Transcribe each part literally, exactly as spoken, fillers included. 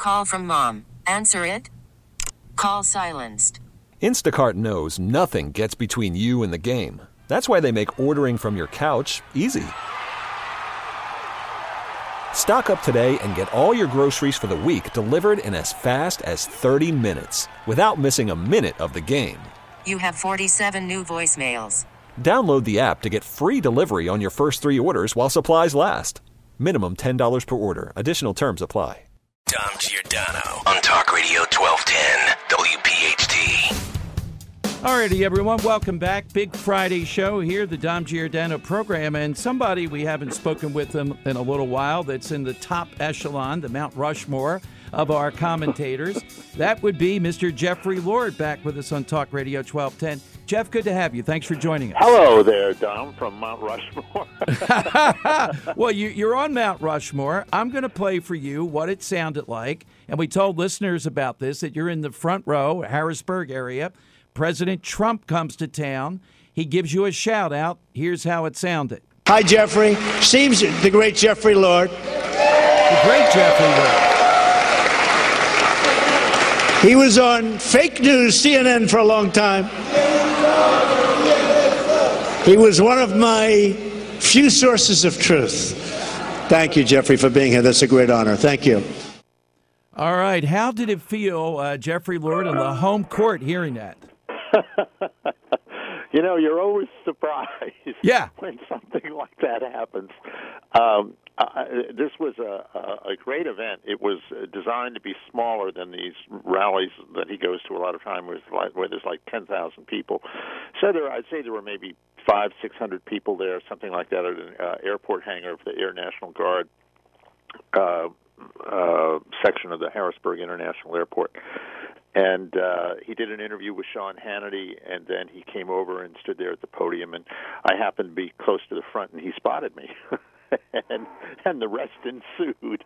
Call from mom. Answer it. Call silenced. Instacart knows nothing gets between you and the game. That's why they make ordering from your couch easy. Stock up today and get all your groceries for the week delivered in as fast as thirty minutes without missing a minute of the game. You have forty-seven new voicemails. Download the app to get free delivery on your first three orders while supplies last. Minimum ten dollars per order. Additional terms apply. Dom Giordano on Talk Radio twelve ten W P H T. Alrighty, everyone, welcome back. Big Friday show here, the Dom Giordano program, and somebody we haven't spoken with them in a little while that's in the top echelon, the Mount Rushmore of our commentators. That would be Mister Jeffrey Lord, back with us on Talk Radio twelve ten. Jeff, good to have you. Thanks for joining us. Hello there, Dom, from Mount Rushmore. Well, you, you're on Mount Rushmore. I'm going to play for you what it sounded like, and we told listeners about this, that you're in the front row, Harrisburg area. President Trump comes to town. He gives you a shout-out. Here's how it sounded. Hi, Jeffrey. Seems the great Jeffrey Lord. The great Jeffrey Lord. He was on fake news C N N for a long time. He was one of my few sources of truth. Thank you, Jeffrey, for being here. That's a great honor. Thank you. All right. How did it feel, uh, Jeffrey Lord, on the home court hearing that? You know, you're always surprised yeah. when something like that happens. Um, uh, this was a, a, a great event. It was designed to be smaller than these rallies that he goes to a lot of time, where, where there's like ten thousand people. So there, I'd say there were maybe five, six hundred people there, something like that, at an uh, airport hangar of the Air National Guard uh, uh, section of the Harrisburg International Airport. And uh, he did an interview with Sean Hannity, and then he came over and stood there at the podium, and I happened to be close to the front, and he spotted me. and and the rest ensued.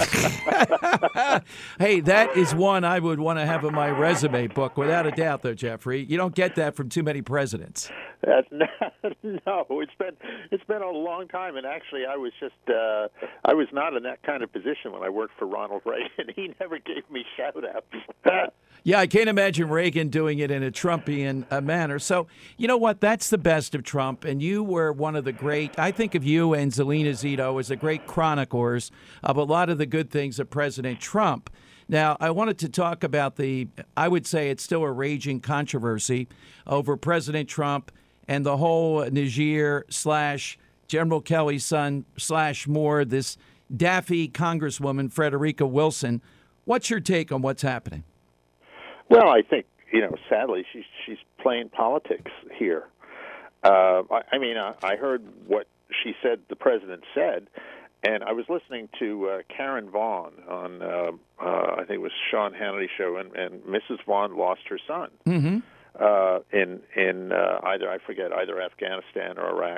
Hey, that is one I would want to have in my resume book, without a doubt, though, Jeffrey. You don't get that from too many presidents. That's not, no, it's been it's been a long time, and actually, I was just uh, I was not in that kind of position when I worked for Ronald Reagan. He never gave me shout-outs. Yeah, I can't imagine Reagan doing it in a Trumpian uh, manner. So, you know what? That's the best of Trump, and you were one of the great, I think of you and Zelina Zito as the great chroniclers of a lot of the good things of President Trump. Now, I wanted to talk about the, I would say it's still a raging controversy over President Trump and the whole Niger slash General Kelly's son slash Moore, this daffy Congresswoman, Frederica Wilson. What's your take on what's happening? Well, I think, you know, sadly, she's she's playing politics here. Uh, I, I mean, I, I heard what she said the president said, and I was listening to uh, Karen Vaughn on, uh, uh, I think it was Sean Hannity's show, and, and Missus Vaughn lost her son mm-hmm. uh, in in uh, either, I forget, either Afghanistan or Iraq.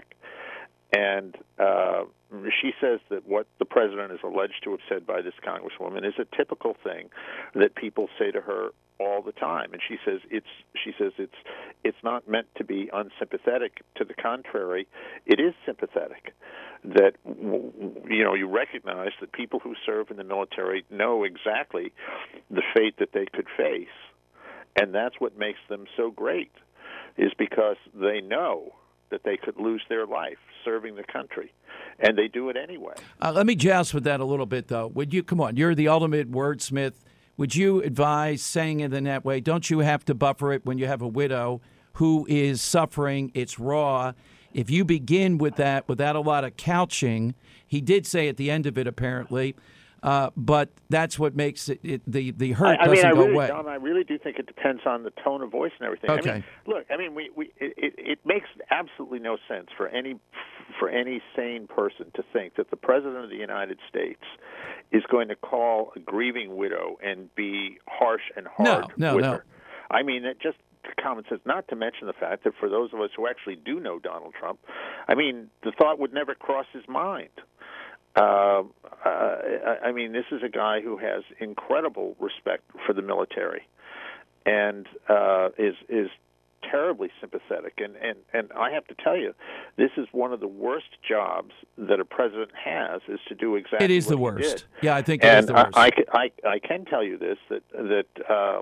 And uh, she says that what the president is alleged to have said by this congresswoman is a typical thing that people say to her all the time. And she says it's she says it's it's not meant to be unsympathetic. To the contrary, it is sympathetic. That, you know, you recognize that people who serve in the military know exactly the fate that they could face, and that's what makes them so great, is because they know that they could lose their life serving the country, and they do it anyway. Uh, let me joust with that a little bit, though. Would you, come on, you're the ultimate wordsmith. Would you advise saying it in that way? Don't you have to buffer it when you have a widow who is suffering? It's raw. If you begin with that without a lot of couching, he did say at the end of it, apparently, uh, but that's what makes it, it the, the hurt I, I mean, doesn't I go really, away. Don, I really do think it depends on the tone of voice and everything. Okay. I mean, look, I mean, we, we it, it makes absolutely no sense for any for any sane person to think that the President of the United States is going to call a grieving widow and be harsh and hard no, no, with no. her. I mean, it just common sense, not to mention the fact that for those of us who actually do know Donald Trump, I mean, the thought would never cross his mind. Uh, uh, I mean, this is a guy who has incredible respect for the military and uh, is is terribly sympathetic. And, and, and I have to tell you, this is one of the worst jobs that a president has, is to do exactly It is what the he worst. did. Yeah, I think it and is the worst. I, I, I, I can tell you this, that, that uh,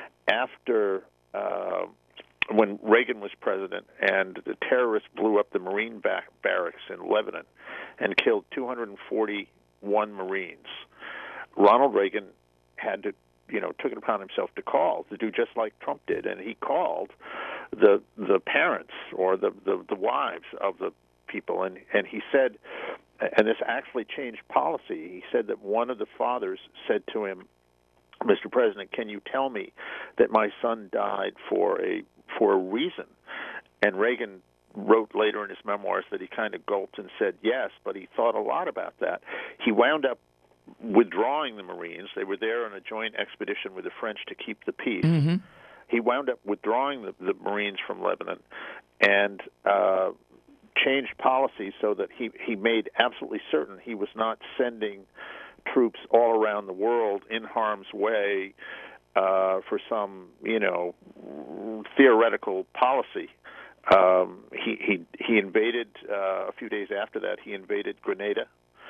after uh, when Reagan was president and the terrorists blew up the Marine back barracks in Lebanon and killed two hundred forty-one Marines, Ronald Reagan had to, you know, took it upon himself to call, to do just like Trump did. And he called the the parents or the, the, the wives of the people, and, and he said, and this actually changed policy, he said that one of the fathers said to him, Mister President, can you tell me that my son died for a for a reason? And Reagan wrote later in his memoirs that he kind of gulped and said yes, but he thought a lot about that. He wound up withdrawing the Marines. They were there on a joint expedition with the French to keep the peace. Mm-hmm. He wound up withdrawing the, the Marines from Lebanon and uh, changed policy so that he, he made absolutely certain he was not sending troops all around the world in harm's way uh, for some, you know, theoretical policy. Um, he, he, he invaded, uh, a few days after that, he invaded Grenada,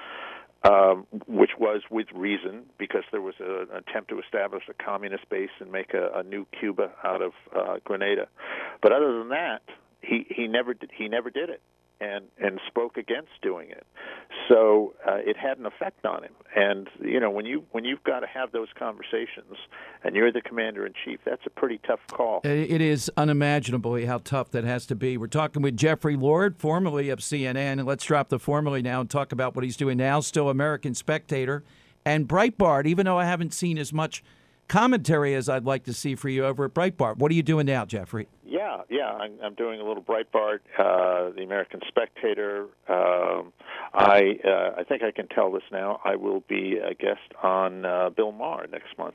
um, which was with reason, because there was a, an attempt to establish a communist base and make a, a new Cuba out of uh, Grenada. But other than that, he, he never did, he never did it. And, and spoke against doing it, so uh, it had an effect on him. And you know, when you when you've got to have those conversations, and you're the commander in chief, that's a pretty tough call. It is unimaginably how tough that has to be. We're talking with Jeffrey Lord, formerly of C N N, and let's drop the formerly now and talk about what he's doing now. Still American Spectator and Breitbart. Even though I haven't seen as much commentary as I'd like to see for you over at Breitbart, what are you doing now, Jeffrey? Yeah, yeah, I'm, I'm doing a little Breitbart, uh, the American Spectator. Um, I uh, I think I can tell this now. I will be a guest on uh, Bill Maher next month.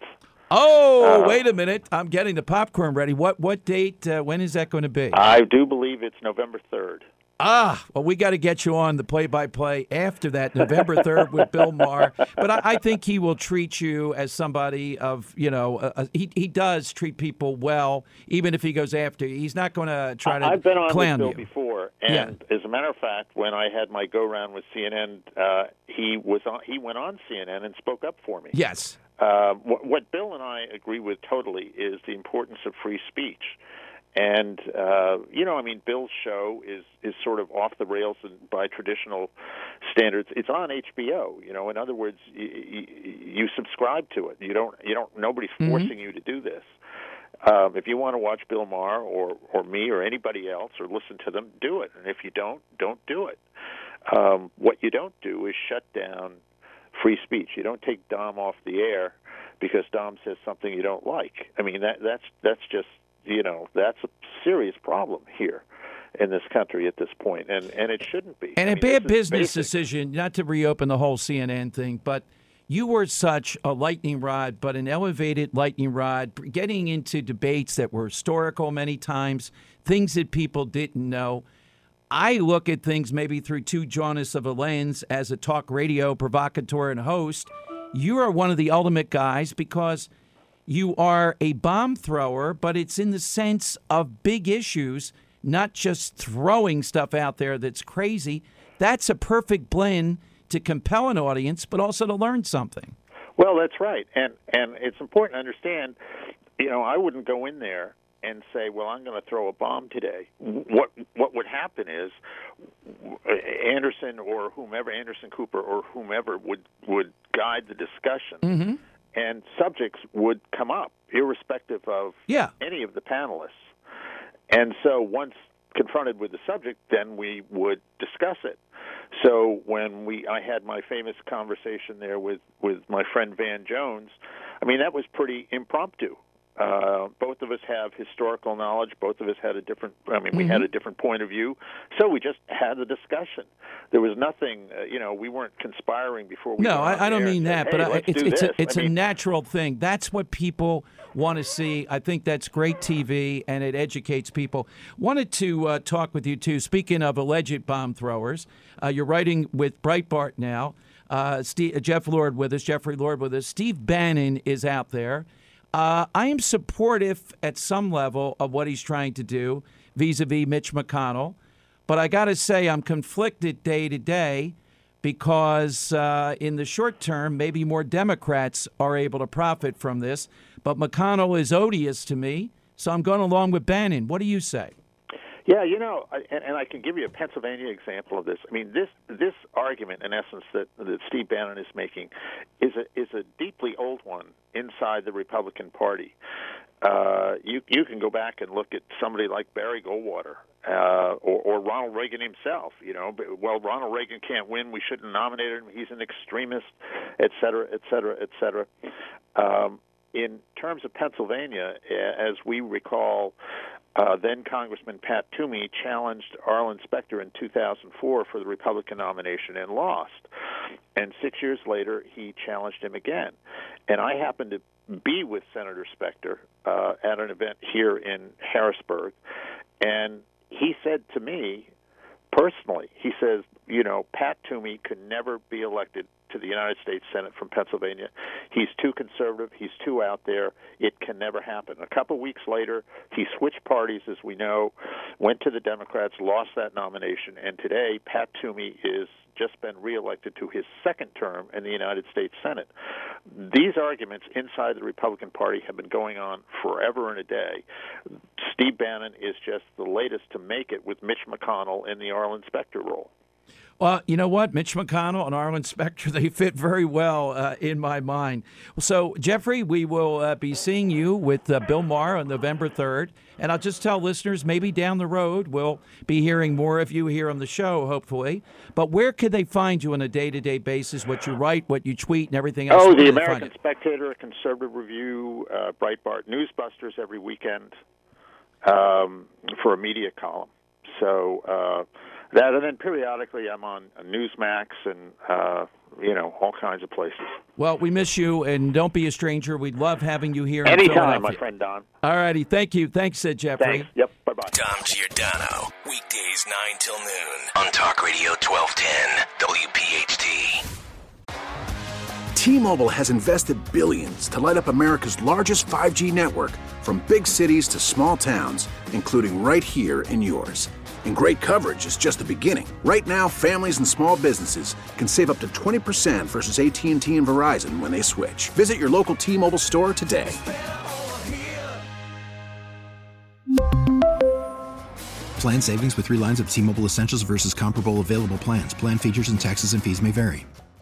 Oh, uh, wait a minute! I'm getting the popcorn ready. What what date? Uh, when is that going to be? I do believe it's November third. Ah, well, we got to get you on the play-by-play after that, November third with Bill Maher. But I, I think he will treat you as somebody of, you know, uh, he he does treat people well, even if he goes after you. He's not going to try to I've been on clown with Bill you. before, and Yeah. as a matter of fact, when I had my go-round with C N N, uh, he was on, he went on C N N and spoke up for me. Yes. Uh, what, what Bill and I agree with totally is the importance of free speech. And, uh, you know, I mean, Bill's show is, is sort of off the rails by traditional standards. It's on H B O, you know. In other words, you, you, you subscribe to it. You don't, you don't, nobody's forcing mm-hmm. you to do this. Um, if you want to watch Bill Maher or, or me or anybody else or listen to them, do it. And if you don't, don't do it. Um, what you don't do is shut down free speech. You don't take Dom off the air because Dom says something you don't like. I mean, that that's that's just, you know, that's a serious problem here in this country at this point, and, and it shouldn't be. And I a mean, bad business basic. decision, not to reopen the whole C N N thing, but you were such a lightning rod, but an elevated lightning rod, getting into debates that were historical many times, things that people didn't know. I look at things maybe through too jaundiced of a lens as a talk radio provocateur and host. You are one of the ultimate guys because you are a bomb thrower, but it's in the sense of big issues, not just throwing stuff out there that's crazy. That's a perfect blend to compel an audience, but also to learn something. Well, that's right. And and it's important to understand, you know, I wouldn't go in there and say, well, I'm going to throw a bomb today. What what would happen is Anderson or whomever, Anderson Cooper or whomever would, would guide the discussion. Mm-hmm. And subjects would come up, irrespective of yeah. any of the panelists. And so once confronted with the subject, then we would discuss it. So when we, I had my famous conversation there with, with my friend Van Jones, I mean, that was pretty impromptu. Uh, both of us have historical knowledge. Both of us had a different, I mean, we mm-hmm. had a different point of view. So we just had a discussion. There was nothing, uh, you know, we weren't conspiring before we No, I, I don't mean that, said, but hey, I, it's, it's, a, it's I mean, a natural thing. That's what people want to see. I think that's great T V, and it educates people. Wanted to uh, talk with you, too. Speaking of alleged bomb throwers, uh, you're writing with Breitbart now. Uh, Steve, uh, Jeff Lord with us, Jeffrey Lord with us. Steve Bannon is out there. Uh, I am supportive at some level of what he's trying to do vis-a-vis Mitch McConnell. But I got to say I'm conflicted day to day because uh, in the short term, maybe more Democrats are able to profit from this. But McConnell is odious to me, so I'm going along with Bannon. What do you say? Yeah, you know, I, and, and I can give you a Pennsylvania example of this. I mean, this this argument, in essence, that, that Steve Bannon is making is a is a deeply old one inside the Republican Party. Uh, you you can go back and look at somebody like Barry Goldwater uh, or, or Ronald Reagan himself. You know, well, Ronald Reagan can't win. We shouldn't nominate him. He's an extremist, et cetera, et cetera, et cetera. Um, in terms of Pennsylvania, as we recall, uh, then Congressman Pat Toomey challenged Arlen Specter in two thousand four for the Republican nomination and lost. And six years later, he challenged him again. And I happened to be with Senator Specter uh, at an event here in Harrisburg, and he said to me personally, he says, you know, Pat Toomey could never be elected to the United States Senate from Pennsylvania. He's too conservative. He's too out there. It can never happen. A couple weeks later, he switched parties, as we know, went to the Democrats, lost that nomination, and today Pat Toomey is just been reelected to his second term in the United States Senate. These arguments inside the Republican Party have been going on forever and a day. Steve Bannon is just the latest to make it with Mitch McConnell in the Arlen Specter role. Well, you know what? Mitch McConnell and Arlen Specter, they fit very well uh, in my mind. So, Jeffrey, we will uh, be seeing you with uh, Bill Maher on November third. And I'll just tell listeners, maybe down the road, we'll be hearing more of you here on the show, hopefully. But where could they find you on a day-to-day basis, what you write, what you tweet, and everything else? Oh, the American Spectator, Conservative Review, uh, Breitbart, Newsbusters every weekend um, for a media column. So uh, that, and then periodically I'm on Newsmax and, uh, you know, all kinds of places. Well, we miss you, and don't be a stranger. We'd love having you here. Anytime, my friend Don. All righty. Thank you. Thanks, uh, Jeffrey. Thanks. Yep. Bye-bye. Dom Giordano, weekdays nine till noon on Talk Radio twelve ten W P H T. T-Mobile has invested billions to light up America's largest five G network, from big cities to small towns, including right here in yours. And great coverage is just the beginning. Right now, families and small businesses can save up to twenty percent versus A T and T and Verizon when they switch. Visit your local T-Mobile store today. Plan savings with three lines of T-Mobile Essentials versus comparable available plans. Plan features and taxes and fees may vary.